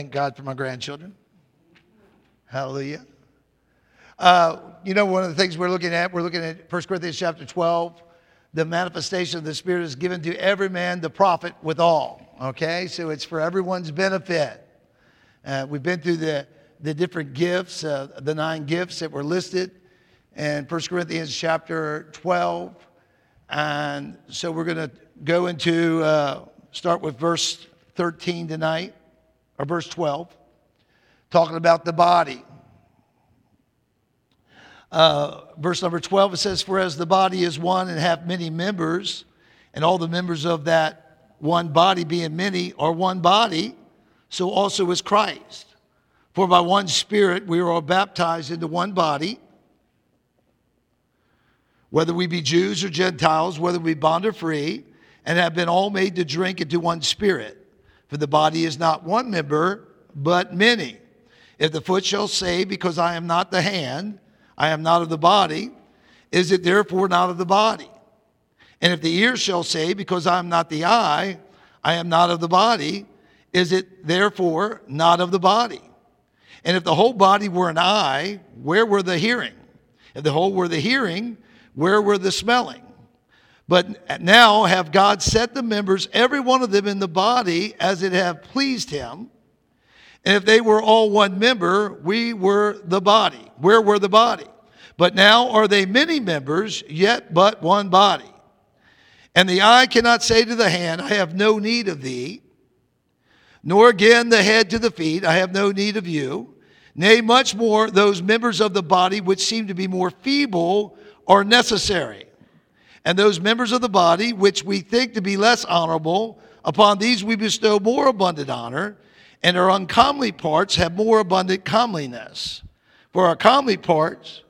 Thank God for my grandchildren. Hallelujah. One of the things we're looking at 1 Corinthians chapter 12. The manifestation of the Spirit is given to every man, the prophet withal. Okay, so it's for everyone's benefit. We've been through the different gifts, the 9 gifts that were listed in 1 Corinthians chapter 12. And so we're going to go into, start with verse 13 tonight, or verse 12, talking about the body. Verse number 12, it says, "For as the body is one and hath many members, and all the members of that one body being many are one body, so also is Christ. For by one Spirit we are all baptized into one body, whether we be Jews or Gentiles, whether we be bond or free, and have been all made to drink into one Spirit. For the body is not one member, but many. If the foot shall say, because I am not the hand, I am not of the body, is it therefore not of the body? And if the ear shall say, because I am not the eye, I am not of the body, is it therefore not of the body? And if the whole body were an eye, where were the hearing? If the whole were the hearing, where were the smelling? But now have God set the members, every one of them in the body, as it have pleased him. And if they were all one member, we were the body. Where were the body? But now are they many members, yet but one body. And the eye cannot say to the hand, I have no need of thee. Nor again the head to the feet, I have no need of you. Nay, much more, those members of the body which seem to be more feeble are necessary. And those members of the body which we think to be less honorable, upon these we bestow more abundant honor, and our uncomely parts have more abundant comeliness. For our comely parts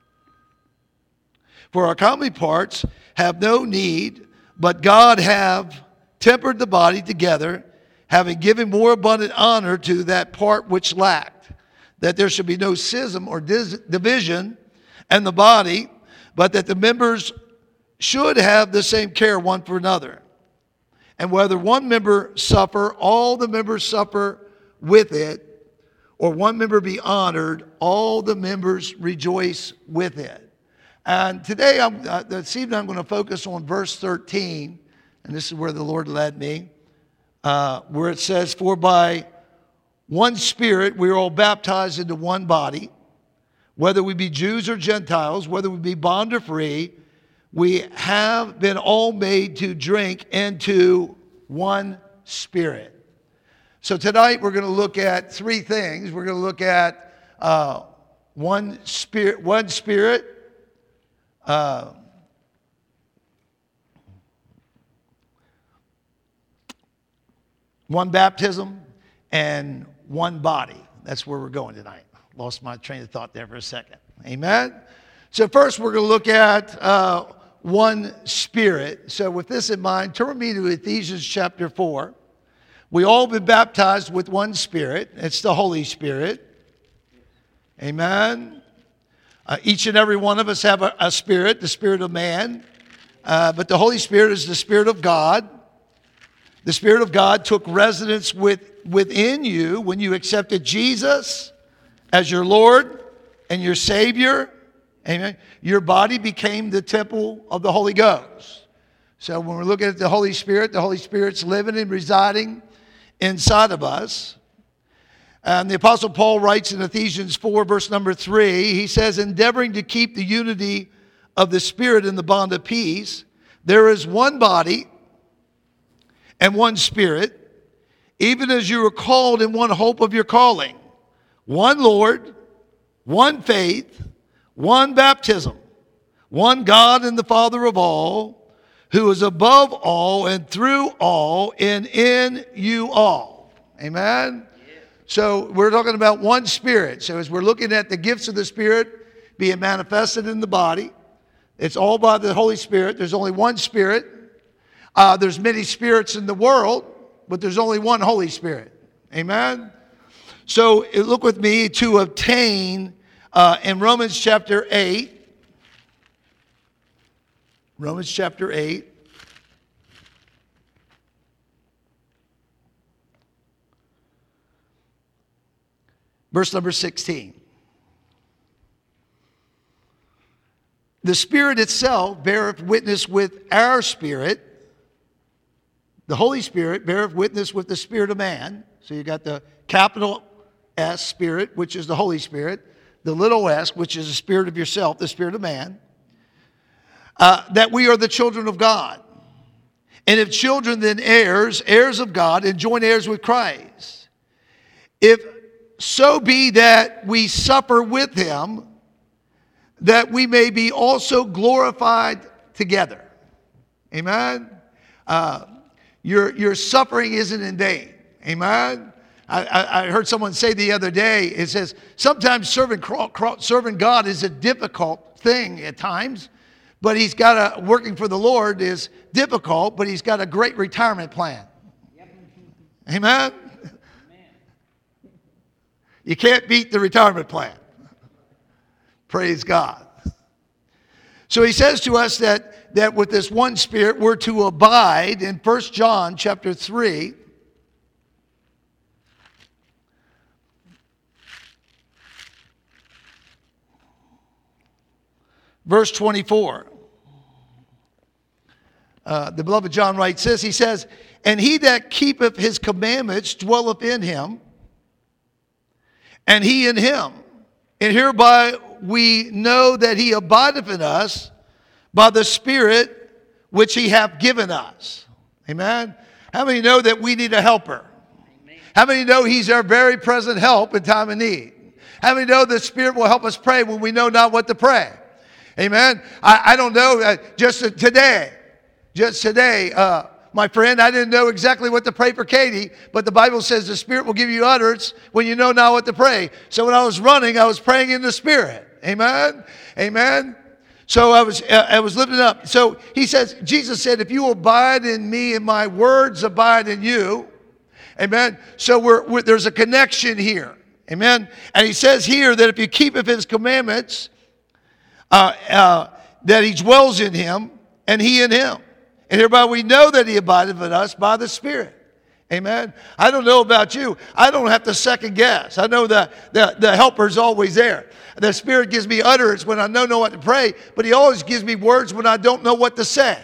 have no need, but God have tempered the body together, having given more abundant honor to that part which lacked, that there should be no schism or division in the body, but that the members should have the same care one for another. And whether one member suffer, all the members suffer with it, or one member be honored, all the members rejoice with it. And today, this evening, I'm going to focus on verse 13, and this is where the Lord led me, where it says, For by one Spirit we are all baptized into one body, whether we be Jews or Gentiles, whether we be bond or free, we have been all made to drink into one Spirit. So tonight we're going to look at 3 things. We're going to look at one Spirit, one baptism, and one body. That's where we're going tonight. Lost my train of thought there for a second. Amen? So first we're going to look at one Spirit. So with this in mind, turn with me to Ephesians chapter 4. We all been baptized with one Spirit. It's the Holy Spirit. Amen? Each and every one of us have a spirit, the spirit of man. But the Holy Spirit is the Spirit of God. The Spirit of God took residence within you when you accepted Jesus as your Lord and your Savior. Amen. Your body became the temple of the Holy Ghost. So when we're looking at the Holy Spirit's living and residing inside of us. And the Apostle Paul writes in Ephesians 4, verse number 3, he says, endeavoring to keep the unity of the Spirit in the bond of peace, there is one body and one Spirit, even as you are called in one hope of your calling, one Lord, one faith, one baptism, one God and the Father of all, who is above all and through all and in you all. Amen? Yeah. So we're talking about one Spirit. So as we're looking at the gifts of the Spirit being manifested in the body, it's all by the Holy Spirit. There's only one Spirit. There's many spirits in the world, but there's only one Holy Spirit. Amen? So look with me to obtain in Romans chapter 8. Romans chapter 8. Verse number 16. The Spirit itself beareth witness with our spirit. The Holy Spirit beareth witness with the spirit of man. So you got the capital S, Spirit, which is the Holy Spirit. The little s, which is the spirit of yourself, the spirit of man. That we are the children of God. And if children, then heirs, heirs of God, and joint heirs with Christ. If so be that we suffer with him, that we may be also glorified together. Amen? Your suffering isn't in vain. Amen? I heard someone say the other day, it says, sometimes serving God is a difficult thing at times, but working for the Lord is difficult, but he's got a great retirement plan. Amen? You can't beat the retirement plan. Praise God. So he says to us that with this one Spirit, we're to abide in 1 John chapter 3. Verse 24. The beloved John writes this. He says, and he that keepeth his commandments dwelleth in him, and he in him. And hereby we know that he abideth in us by the Spirit which he hath given us. Amen? How many know that we need a helper? Amen. How many know he's our very present help in time of need? How many know the Spirit will help us pray when we know not what to pray? Amen? I don't know, just today, my friend, I didn't know exactly what to pray for Katie, but the Bible says the Spirit will give you utterance when you know not what to pray. So when I was running, I was praying in the Spirit. Amen? Amen? So I was lifting up. So he says, Jesus said, if you abide in me and my words abide in you, amen? So there's a connection here. Amen? And he says here that if you keep his commandments, that he dwells in him and he in him. And hereby we know that he abideth in us by the Spirit. Amen. I don't know about you. I don't have to second guess. I know that the helper's always there. The Spirit gives me utterance when I don't know what to pray, but he always gives me words when I don't know what to say.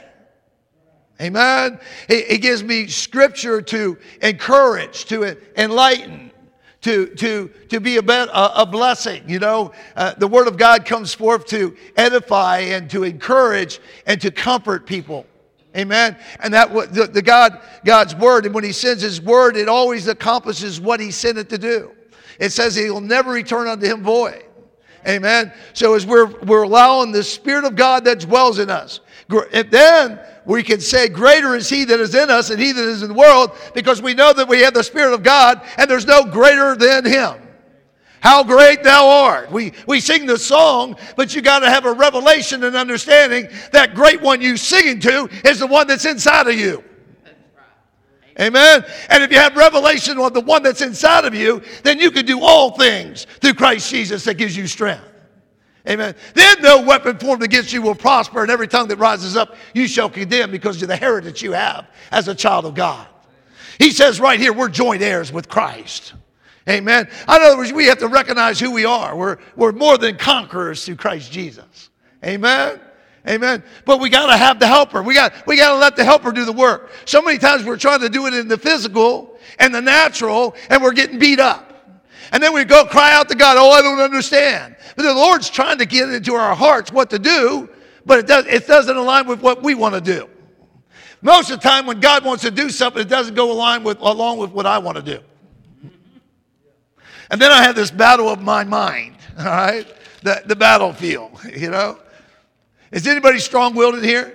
Amen. He gives me scripture to encourage, to enlighten, to be a blessing. You know, the Word of God comes forth to edify and to encourage and to comfort people. Amen. And that God's Word, and when he sends his Word, it always accomplishes what he sent it to do. It says he will never return unto him void. Amen. So as we're allowing the Spirit of God that dwells in us, then we can say, greater is he that is in us than he that is in the world, because we know that we have the Spirit of God and there's no greater than him. How great thou art. We sing the song, but you got to have a revelation and understanding that great one you singing to is the one that's inside of you. Amen. And if you have revelation of the one that's inside of you, then you can do all things through Christ Jesus that gives you strength. Amen. Then no weapon formed against you will prosper, and every tongue that rises up you shall condemn, because of the heritage you have as a child of God. He says right here, we're joint heirs with Christ. Amen. In other words, we have to recognize who we are. We're more than conquerors through Christ Jesus. Amen. Amen. But we got to have the helper. We got to let the helper do the work. So many times we're trying to do it in the physical and the natural, and we're getting beat up. And then we go cry out to God, oh, I don't understand. But the Lord's trying to get into our hearts what to do, but it doesn't align with what we want to do. Most of the time when God wants to do something, it doesn't go along with what I want to do. And then I have this battle of my mind, all right? The battlefield, you know? Is anybody strong-willed in here?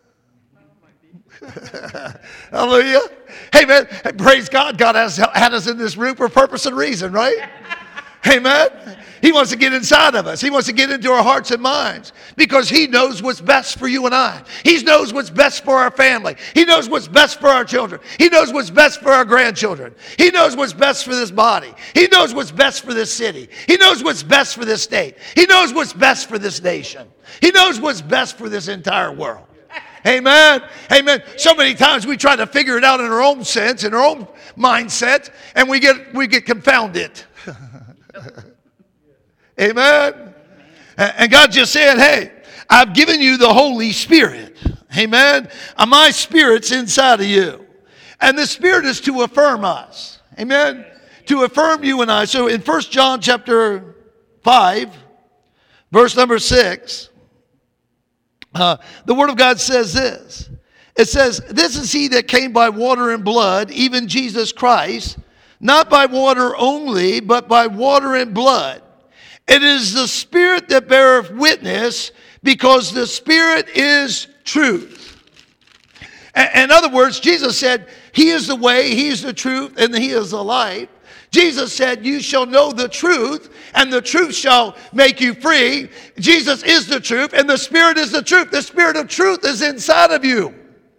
Hallelujah. Hey, man, praise God. God has had us in this room for purpose and reason, right? Amen. He wants to get inside of us. He wants to get into our hearts and minds because he knows what's best for you and I. He knows what's best for our family. He knows what's best for our children. He knows what's best for our grandchildren. He knows what's best for this body. He knows what's best for this city. He knows what's best for this state. He knows what's best for this nation. He knows what's best for this entire world. Amen. Amen. So many times we try to figure it out in our own sense, in our own mindset, and we get confounded. Amen. And God just said, hey, I've given you the Holy Spirit. Amen. And my Spirit's inside of you. And the Spirit is to affirm us. Amen. To affirm you and I. So in 1 John chapter 5, verse number 6, the Word of God says this. It says, this is he that came by water and blood, even Jesus Christ, not by water only, but by water and blood. It is the Spirit that beareth witness, because the Spirit is truth. In other words, Jesus said, he is the way, he is the truth, and he is the life. Jesus said, you shall know the truth, and the truth shall make you free. Jesus is the truth, and the Spirit is the truth. The Spirit of truth is inside of you.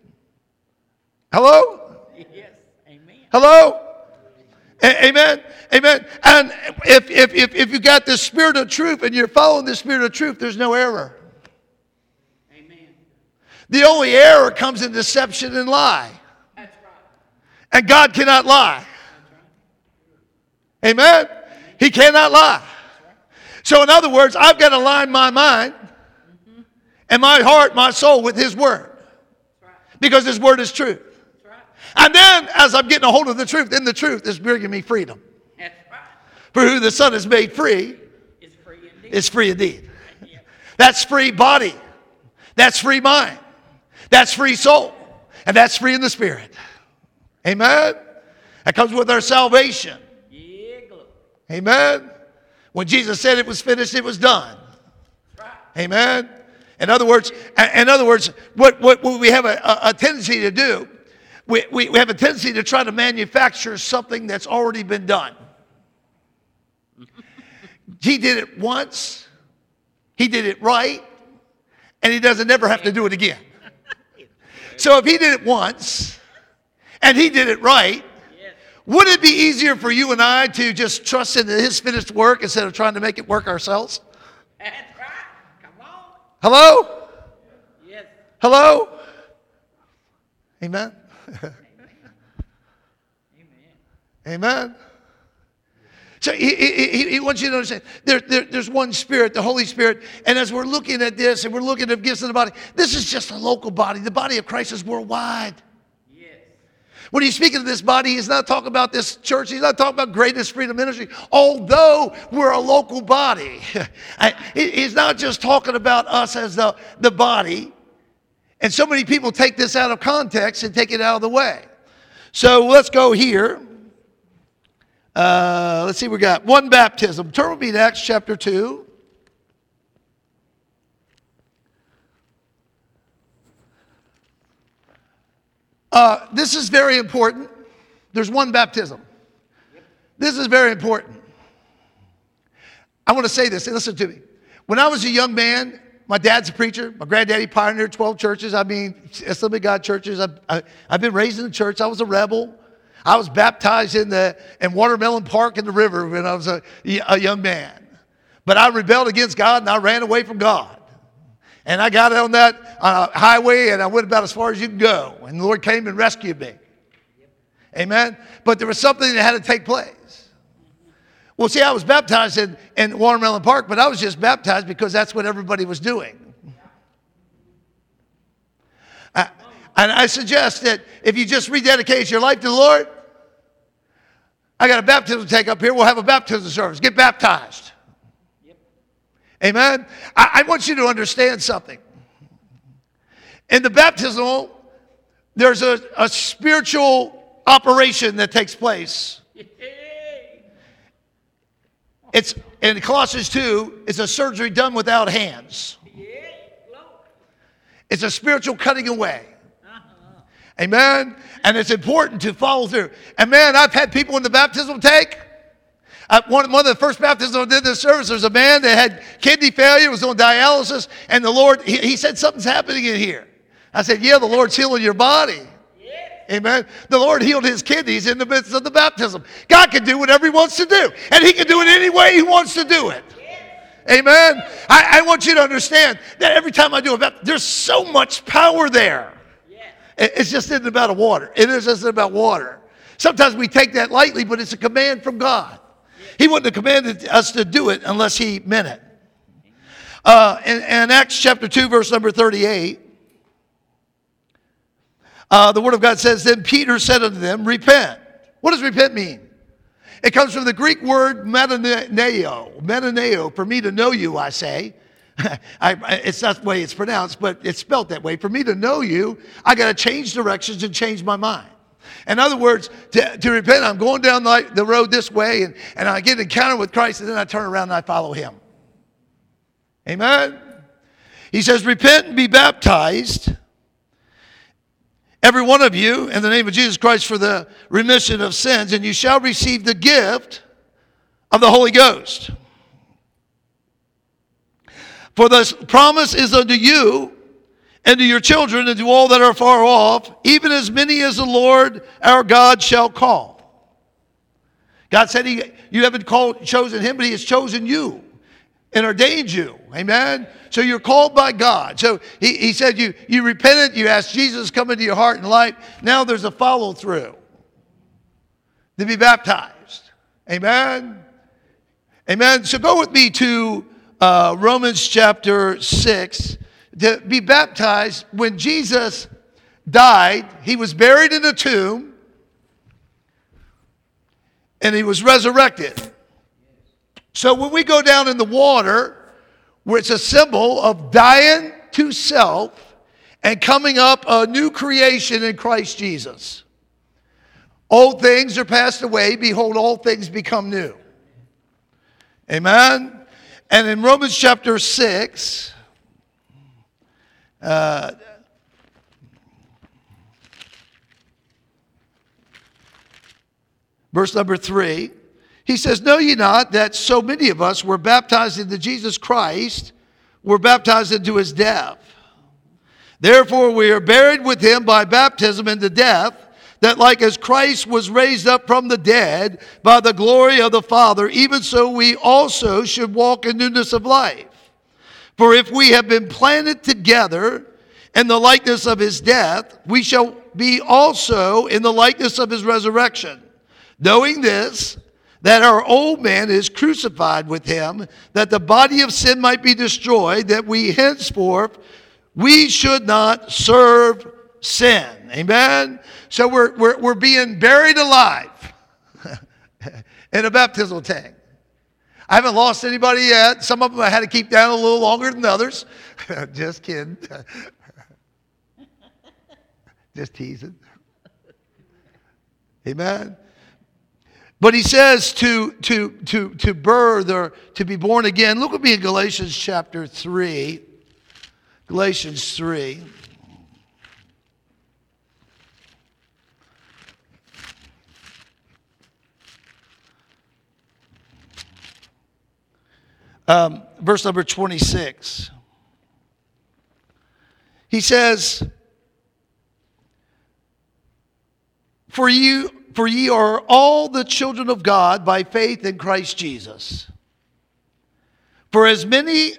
Hello? Yes. Amen. Hello? Amen. Amen. And if you got the Spirit of truth and you're following the Spirit of truth, there's no error. Amen. The only error comes in deception and lie. That's right. And God cannot lie. Amen. He cannot lie. So in other words, I've got to align my mind and my heart, my soul with His Word. Because His Word is truth. And then as I'm getting a hold of the truth, then the truth is bringing me freedom. That's right. For who the Son has made free It's free indeed. is free indeed. Yeah. That's free body. That's free mind. That's free soul. And that's free in the Spirit. Amen. That comes with our salvation. Yeah, glory. Amen. When Jesus said it was finished, it was done. That's right. Amen. In other words, what we have a tendency to do, we have a tendency to try to manufacture something that's already been done. He did it once. He did it right. And He doesn't ever have to do it again. So if He did it once and He did it right, would it be easier for you and I to just trust in His finished work instead of trying to make it work ourselves? That's right. Come on. Hello? Yes. Hello? Amen? Amen. Amen? So he wants you to understand, there's one Spirit, the Holy Spirit, and as we're looking at this and we're looking at gifts of the body, this is just a local body. The body of Christ is worldwide. Yes. When he's speaking of this body, he's not talking about this church. He's not talking about Greatest Freedom Ministry, although we're a local body. He's not just talking about us as the body. And so many people take this out of context and take it out of the way. So let's go here. Let's see, we got one baptism. Turn with me to Acts chapter 2. This is very important. There's one baptism. This is very important. I want to say this. Listen to me. When I was a young man, my dad's a preacher. My granddaddy pioneered 12 churches. Assembly of God churches. I've been raised in the church. I was a rebel. I was baptized in Watermelon Park in the river when I was a young man. But I rebelled against God and I ran away from God. And I got on that highway and I went about as far as you can go. And the Lord came and rescued me. Amen. But there was something that had to take place. Well, see, I was baptized in Watermelon Park, but I was just baptized because that's what everybody was doing. And I suggest that if you just rededicate your life to the Lord, I got a baptism to take up here. We'll have a baptism service. Get baptized. Yep. Amen. I want you to understand something. In the baptismal, there's a spiritual operation that takes place. It's in Colossians 2, it's a surgery done without hands. It's a spiritual cutting away. Amen. And it's important to follow through. And man, I've had people in the baptismal take. One of the first baptisms I did in this service, there was a man that had kidney failure, was on dialysis, and the Lord, he said, something's happening in here. I said, yeah, the Lord's healing your body. Amen. The Lord healed his kidneys in the midst of the baptism. God can do whatever He wants to do. And He can do it any way He wants to do it. Amen. I want you to understand that every time I do a baptism, there's so much power there. It's just isn't about water. It is just about water. Sometimes we take that lightly, but it's a command from God. He wouldn't have commanded us to do it unless he meant it. In Acts chapter 2, verse number 38, the Word of God says, then Peter said unto them, repent. What does repent mean? It comes from the Greek word metaneo, for me to know you, I say. It's not the way it's pronounced, but it's spelled that way. For me to know you, I got to change directions and change my mind. In other words, to repent, I'm going down the road this way, and I get an encounter with Christ, and then I turn around and I follow him. Amen? He says, repent and be baptized, every one of you, in the name of Jesus Christ for the remission of sins, and you shall receive the gift of the Holy Ghost. For the promise is unto you and to your children and to all that are far off, even as many as the Lord our God shall call. God said you haven't chosen him, but he has chosen you and ordained you. Amen? So you're called by God. So he said you repented, you asked Jesus to come into your heart and life. Now there's a follow through to be baptized. Amen? Amen? So go with me to Romans chapter 6. To be baptized, when Jesus died, he was buried in a tomb and he was resurrected. So when we go down in the water, where it's a symbol of dying to self and coming up a new creation in Christ Jesus. Old things are passed away. Behold, all things become new. Amen? And in Romans chapter 6, verse number 3, he says, know ye not that so many of us were baptized into Jesus Christ, were baptized into his death? Therefore we are buried with him by baptism into death, that like as Christ was raised up from the dead by the glory of the Father, even so we also should walk in newness of life. For if we have been planted together in the likeness of his death, we shall be also in the likeness of his resurrection. Knowing this, that our old man is crucified with him, that the body of sin might be destroyed, that we henceforth, we should not serve sin. Amen? So we're being buried alive in a baptismal tank. I haven't lost anybody yet. Some of them I had to keep down a little longer than others. Just kidding. Just teasing. Amen? But he says to birth or to be born again. Look with me in Galatians chapter 3. Galatians 3. Verse number 26. He says, For ye are all the children of God by faith in Christ Jesus. For as many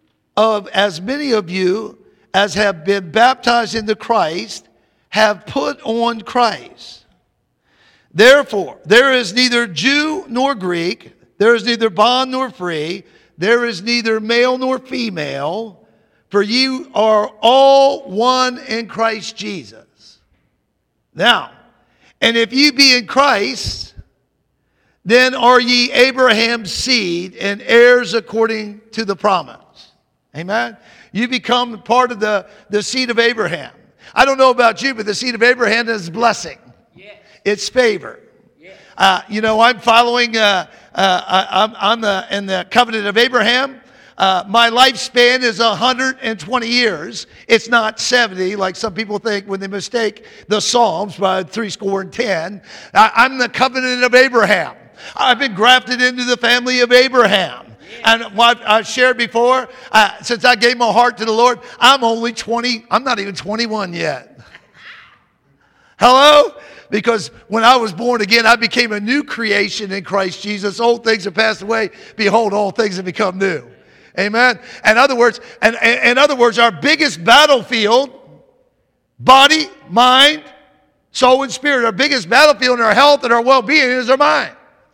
of you as have been baptized into Christ have put on Christ. Therefore, there is neither Jew nor Greek, there is neither bond nor free, there is neither male nor female, for ye are all one in Christ Jesus. Now, and if ye be in Christ, then are ye Abraham's seed and heirs according to the promise. Amen? You become part of the seed of Abraham. I don't know about you, but the seed of Abraham is blessing. Yes. It's favor. Yes. I'm following, I'm in the covenant of Abraham. My lifespan is 120 years. It's not 70 like some people think when they mistake the Psalms by 70. I'm the covenant of Abraham. I've been grafted into the family of Abraham. And what I've shared before, since I gave my heart to the Lord, I'm only 20. I'm not even 21 yet. Hello? Because when I was born again, I became a new creation in Christ Jesus. Old things have passed away. Behold, all things have become new. Amen. In other words, our biggest battlefield, body, mind, soul, and spirit, our biggest battlefield in our health and our well-being is our mind.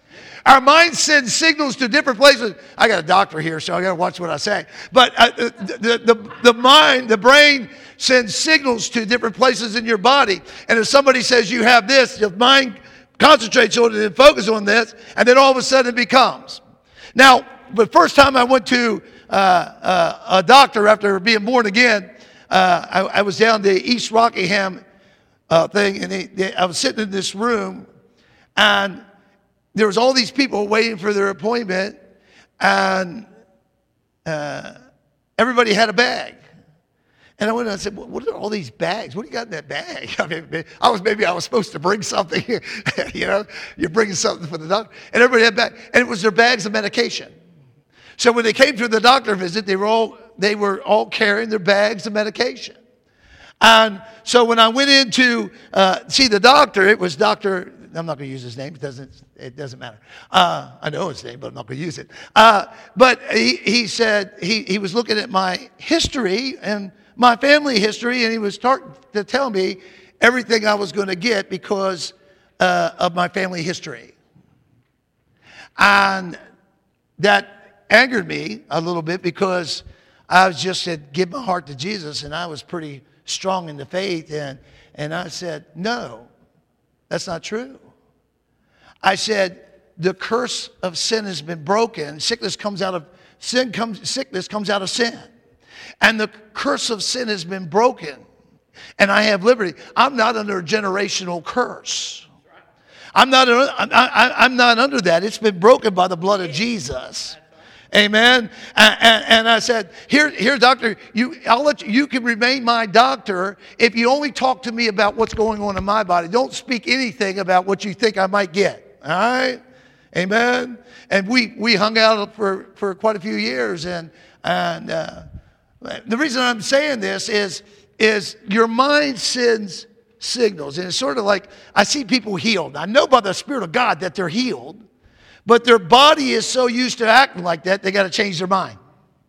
Our mind sends signals to different places. I got a doctor here, so I got to watch what I say. But the mind, the brain sends signals to different places in your body. And if somebody says you have this, your mind concentrates on it and focuses on this, and then all of a sudden it becomes. Now, the first time I went to a doctor after being born again, I was down the East Rockingham thing, and I was sitting in this room, and there was all these people waiting for their appointment, and everybody had a bag. And I went and I said, what are all these bags? What do you got in that bag? I mean, maybe I was supposed to bring something. You know, you're bringing something for the doctor. And everybody had bags. And it was their bags of medication. So when they came to the doctor visit, they were all carrying their bags of medication. And so when I went in to see the doctor, it was Dr. I'm not going to use his name. It doesn't matter. I know his name, but I'm not going to use it. But he said he was looking at my history and my family history, and he was starting to tell me everything I was going to get because of my family history. And that angered me a little bit because I was just had given my heart to Jesus, and I was pretty strong in the faith. And I said, no, that's not true. I said, the curse of sin has been broken. Sickness comes out of sin. Sickness comes out of sin. And the curse of sin has been broken. And I have liberty. I'm not under a generational curse. I'm not under that. It's been broken by the blood of Jesus. Amen. And I said, here, doctor, you can remain my doctor if you only talk to me about what's going on in my body. Don't speak anything about what you think I might get. All right? Amen. And we hung out for quite a few years. And the reason I'm saying this is your mind sends signals. And it's sort of like I see people healed. I know by the Spirit of God that they're healed. But their body is so used to acting like that, they got to change their mind.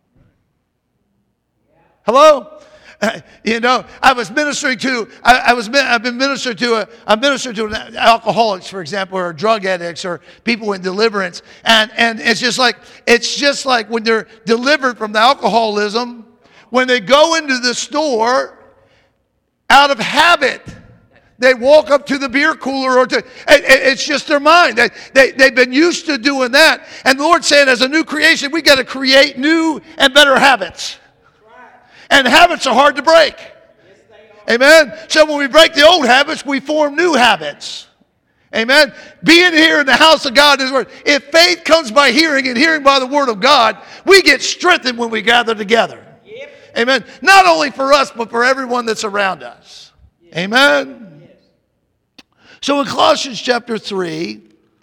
Hello? You know, I was ministering to, I've been ministering to, I ministered to alcoholics, for example, or drug addicts, or people in deliverance. And it's just like when they're delivered from the alcoholism, when they go into the store out of habit, they walk up to the beer cooler it's just their mind. They've been used to doing that. And the Lord's saying, as a new creation, we got to create new and better habits. And habits are hard to break. Amen. So when we break the old habits, we form new habits. Amen. Being here in the house of God is word. If faith comes by hearing and hearing by the word of God, we get strengthened when we gather together. Yep. Amen. Not only for us, but for everyone that's around us. Yep. Amen. Yes. So in Colossians chapter 2,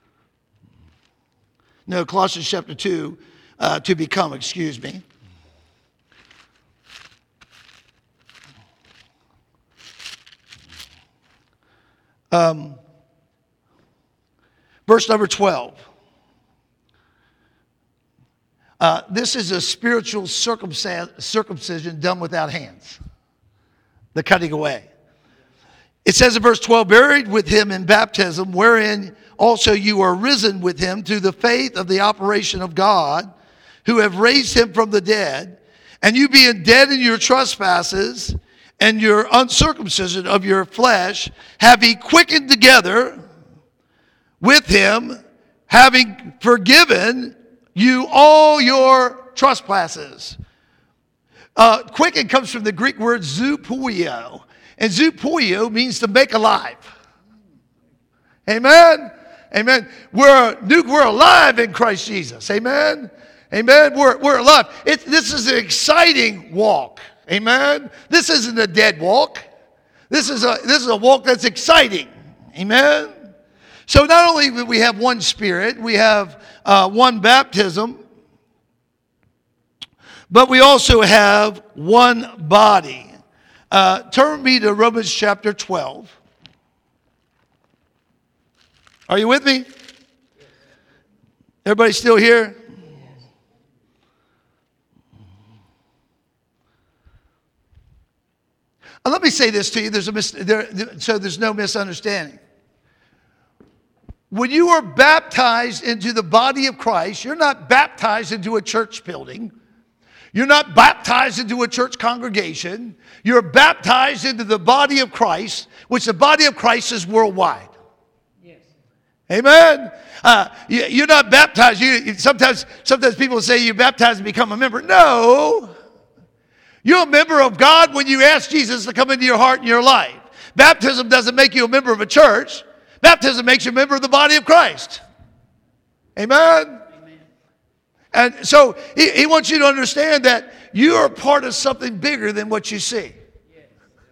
to become, excuse me. Verse number 12. This is a spiritual circumcision done without hands. The cutting away. It says in verse 12, buried with him in baptism, wherein also you are risen with him through the faith of the operation of God, who have raised him from the dead, and you being dead in your trespasses and your uncircumcision of your flesh, have he quickened together with him, having forgiven you all your trespasses. Quicken comes from the Greek word zoopoio. And zoopoio means to make alive. Amen? Amen. We're alive in Christ Jesus. Amen? Amen? We're alive. This is an exciting walk. Amen? This isn't a dead walk. This is a walk that's exciting. Amen? So not only do we have one Spirit, we have one baptism, but we also have one body. Turn me to Romans chapter 12. Are you with me? Everybody still here? Let me say this to you, so there's no misunderstanding. when you are baptized into the body of Christ, you're not baptized into a church building. You're not baptized into a church congregation. You're baptized into the body of Christ, which the body of Christ is worldwide. Yes. Amen. You're not baptized. Sometimes people say you baptize and become a member. No. You're a member of God when you ask Jesus to come into your heart and your life. Baptism doesn't make you a member of a church. Baptism makes you a member of the body of Christ. Amen? Amen. And so he wants you to understand that you are part of something bigger than what you see. Yes.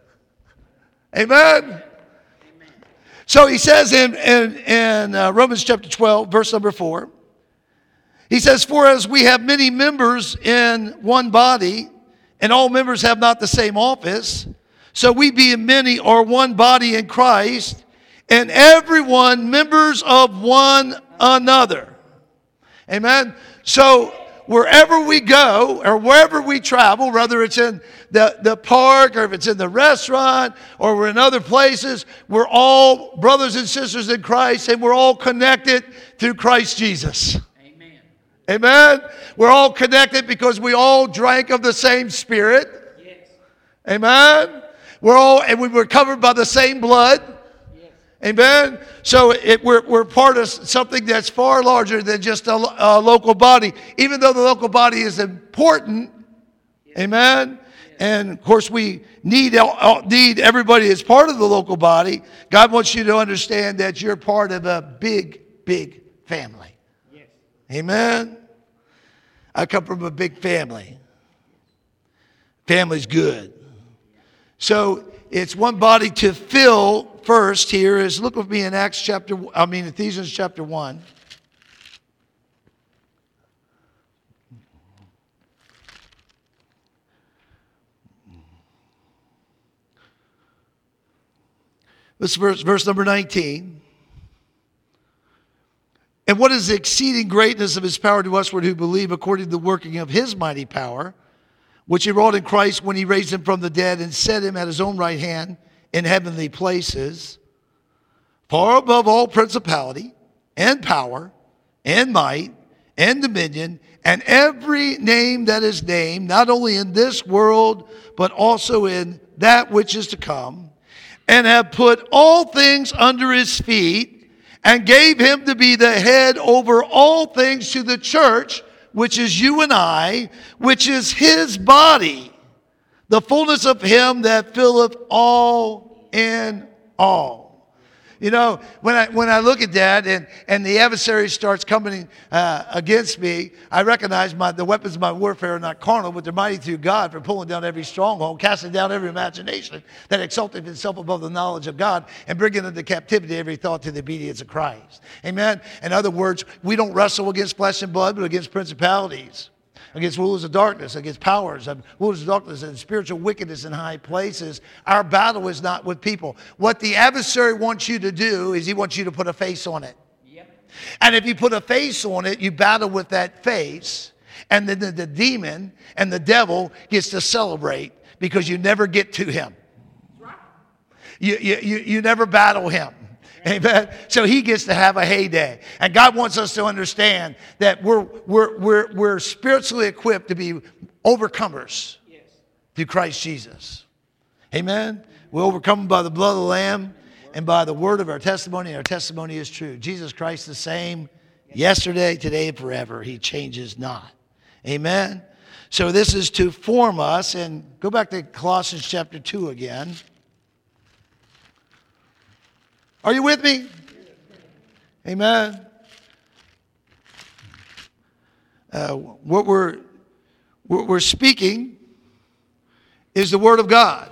Amen? Amen. So he says in Romans chapter 12, verse number 4, he says, "For as we have many members in one body, and all members have not the same office, so we being many are one body in Christ, and everyone members of one another." Amen? So wherever we go or wherever we travel, whether it's in the park or if it's in the restaurant or we're in other places, we're all brothers and sisters in Christ, and we're all connected through Christ Jesus. Amen. Amen? We're all connected because we all drank of the same Spirit. Yes. Amen? And we were covered by the same blood. Yes. Amen? So we're part of something that's far larger than just a local body. Even though the local body is important, amen? And of course we need everybody as part of the local body. God wants you to understand that you're part of a big, big family. Yes. Amen? I come from a big family. Family's good. So it's one body to fill. First here is, look with me in Ephesians chapter 1. This verse number 19. "And what is the exceeding greatness of his power to usward who believe, according to the working of his mighty power, which he wrought in Christ when he raised him from the dead and set him at his own right hand in heavenly places, far above all principality and power and might and dominion and every name that is named, not only in this world, but also in that which is to come, and have put all things under his feet, and gave him to be the head over all things to the church, which is you and I, which is his body, the fullness of him that filleth all in all." You know, when I look at that and the adversary starts coming against me, I recognize the weapons of my warfare are not carnal, but they're mighty through God for pulling down every stronghold, casting down every imagination that exalteth itself above the knowledge of God, and bringing into captivity every thought to the obedience of Christ. Amen? In other words, we don't wrestle against flesh and blood, but against principalities, against rulers of darkness, against powers, rulers of darkness and spiritual wickedness in high places. Our battle is not with people. What the adversary wants you to do is he wants you to put a face on it. Yep. And if you put a face on it, you battle with that face. And then the demon and the devil gets to celebrate because you never get to him. Right. You never battle him. Amen. So he gets to have a heyday. And God wants us to understand that we're spiritually equipped to be overcomers Yes. through Christ Jesus. Amen. We overcome by the blood of the Lamb and by the word of our testimony. Our testimony is true. Jesus Christ the same yesterday, today, and forever. He changes not. Amen. So this is to form us. And go back to Colossians chapter 2 again. Are you with me? Amen. What we're speaking is the Word of God.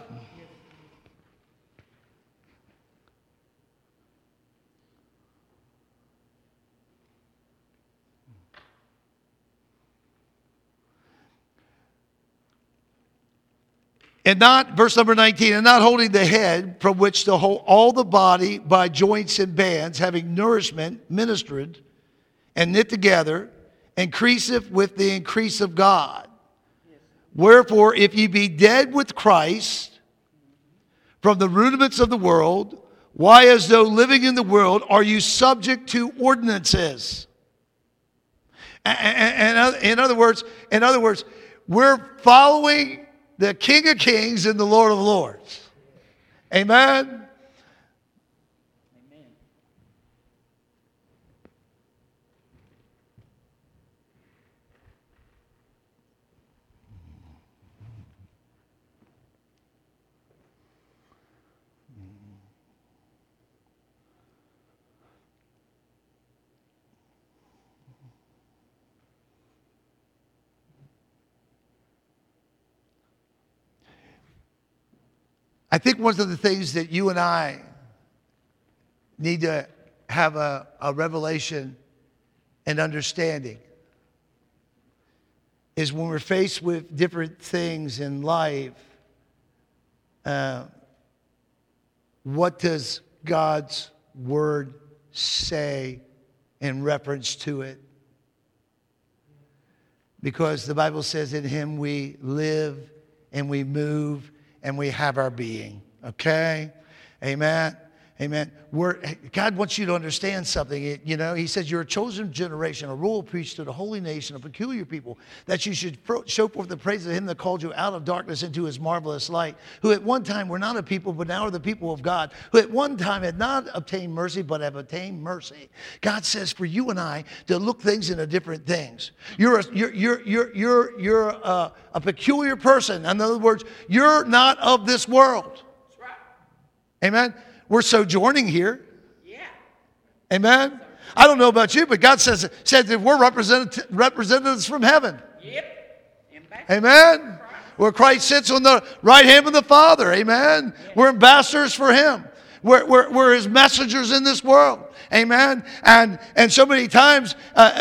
And not, verse number 19, and not holding the head, from which the whole, all the body by joints and bands, having nourishment, ministered, and knit together, increaseth with the increase of God. Wherefore, if ye be dead with Christ from the rudiments of the world, Why, as though living in the world, are you subject to ordinances? And in other words, we're following the King of Kings and the Lord of Lords. Amen? Amen. I think one of the things that you and I need to have a revelation and understanding is when we're faced with different things in life, what does God's word say in reference to it? Because the Bible says in him we live and we move and we have our being. Okay? Amen. Amen. God wants you to understand something. You know, he says you're a chosen generation, a royal priesthood, a holy nation, a peculiar people, that you should show forth the praise of him that called you out of darkness into his marvelous light, who at one time were not a people, but now are the people of God, who at one time had not obtained mercy, but have obtained mercy. God says for you and I to look things into different things. You're a peculiar person. In other words, you're not of this world. That's right. Amen. We're sojourning here. Yeah. Amen. I don't know about you, but God says that we're representatives from heaven. Yep. Amen. Where Christ sits on the right hand of the Father. Amen. We're ambassadors for him. We're his messengers in this world. Amen. And so many times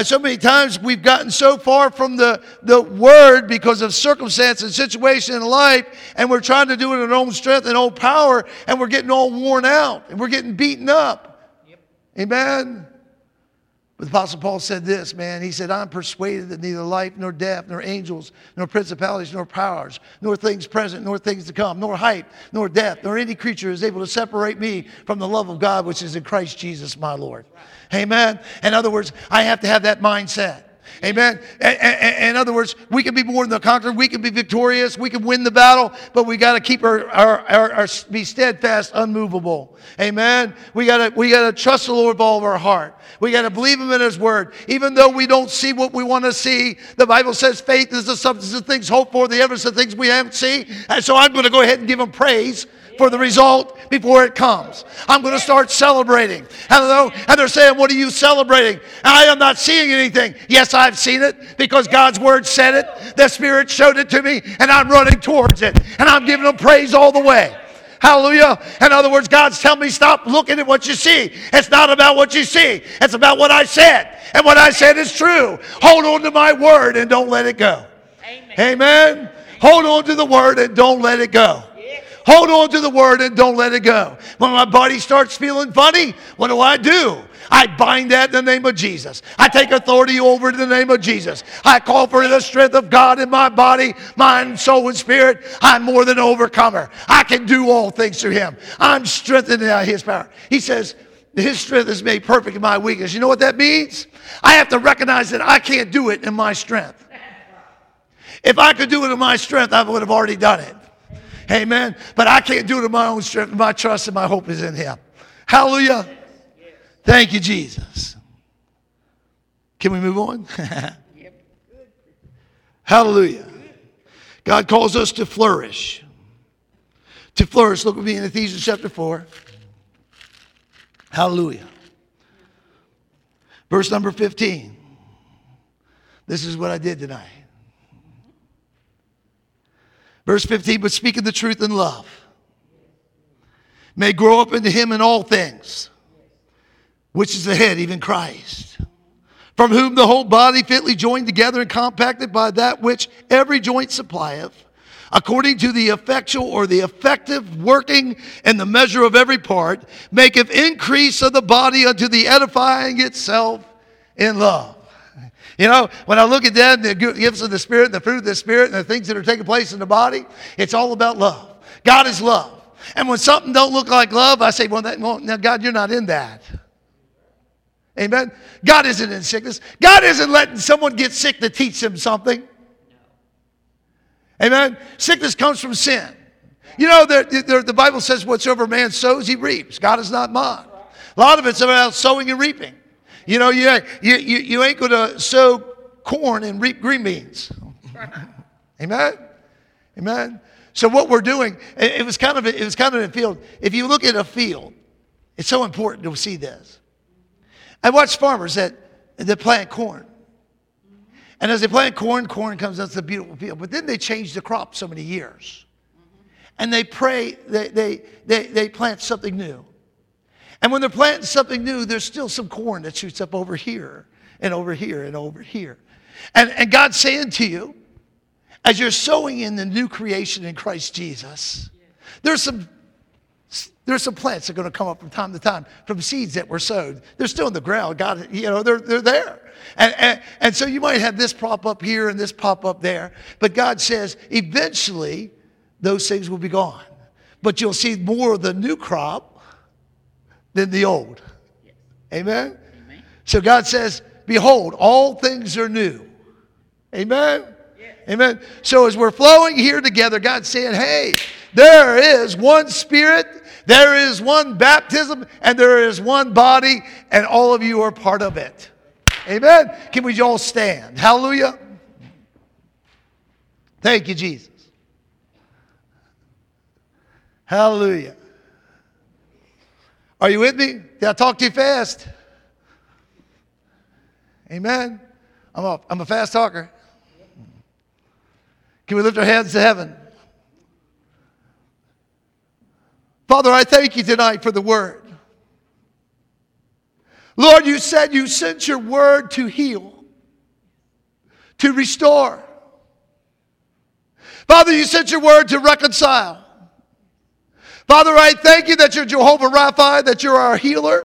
we've gotten so far from the word because of circumstance and situation in life, and we're trying to do it in our own strength and own power, and we're getting all worn out and we're getting beaten up. Yep. Amen. But the Apostle Paul said this, man. He said, I'm persuaded that neither life, nor death, nor angels, nor principalities, nor powers, nor things present, nor things to come, nor height, nor depth, nor any creature is able to separate me from the love of God, which is in Christ Jesus my Lord. Amen. In other words, I have to have that mindset. Amen. In other words, we can be more than the conqueror. We can be victorious. We can win the battle, but we got to keep our be steadfast, unmovable. Amen. We got to trust the Lord with all of our heart. We got to believe him in his word. Even though we don't see what we want to see, the Bible says faith is the substance of things hoped for, the evidence of things we haven't seen. And so I'm going to go ahead and give him praise for the result before it comes. I'm going to start celebrating. Hello? And they're saying, what are you celebrating? I am not seeing anything. Yes, I've seen it because God's word said it. The Spirit showed it to me, and I'm running towards it. And I'm giving him praise all the way. Hallelujah. In other words, God's telling me stop looking at what you see. It's not about what you see. It's about what I said. And what I said is true. Hold on to my word and don't let it go. Amen. Amen. Hold on to the word and don't let it go. Hold on to the word and don't let it go. When my body starts feeling funny, what do? I bind that in the name of Jesus. I take authority over it in the name of Jesus. I call for the strength of God in my body, mind, soul, and spirit. I'm more than an overcomer. I can do all things through him. I'm strengthened by his power. He says, his strength is made perfect in my weakness. You know what that means? I have to recognize that I can't do it in my strength. If I could do it in my strength, I would have already done it. Amen. But I can't do it in my own strength. My trust and my hope is in him. Hallelujah. Thank you, Jesus. Can we move on? Hallelujah. God calls us to flourish. To flourish. Look with me in Ephesians chapter 4. Hallelujah. Verse number 15. This is what I did tonight. Verse 15, but speaking the truth in love, may grow up into him in all things, which is the head, even Christ, from whom the whole body fitly joined together and compacted by that which every joint supplieth, according to the effectual or the effective working in the measure of every part, maketh increase of the body unto the edifying itself in love. You know, when I look at that, the gifts of the Spirit, the fruit of the Spirit, and the things that are taking place in the body, it's all about love. God is love. And when something don't look like love, I say, well, now God, you're not in that. Amen? God isn't in sickness. God isn't letting someone get sick to teach them something. Amen? Sickness comes from sin. You know, the Bible says whatsoever man sows, he reaps. God is not mocked. A lot of it's about sowing and reaping. You know, you ain't going to sow corn and reap green beans. Amen? Amen? So what we're doing, it was kind of a field. If you look at a field, it's so important to see this. I watch farmers that plant corn. And as they plant corn comes out, it's a beautiful field. But then they change the crop so many years. And they plant something new. And when they're planting something new, there's still some corn that shoots up over here and over here and over here. And God's saying to you, as you're sowing in the new creation in Christ Jesus, there's some plants that are going to come up from time to time from seeds that were sowed. They're still in the ground. God, they're there. And so you might have this pop up here and this pop up there. But God says eventually those things will be gone. But you'll see more of the new crop than the old. Amen? Amen. So God says, behold, all things are new. Amen? Yes. Amen. So as we're flowing here together, God's saying, hey, there is one Spirit, there is one baptism, and there is one body, and all of you are part of it. Amen. Can we all stand? Hallelujah. Thank you, Jesus. Hallelujah. Are you with me? Did I talk too fast? Amen. I'm a fast talker. Can we lift our hands to heaven? Father, I thank you tonight for the word. Lord, you said you sent your word to heal, to restore. Father, you sent your word to reconcile. Father, I thank you that you're Jehovah Rapha, that you're our healer.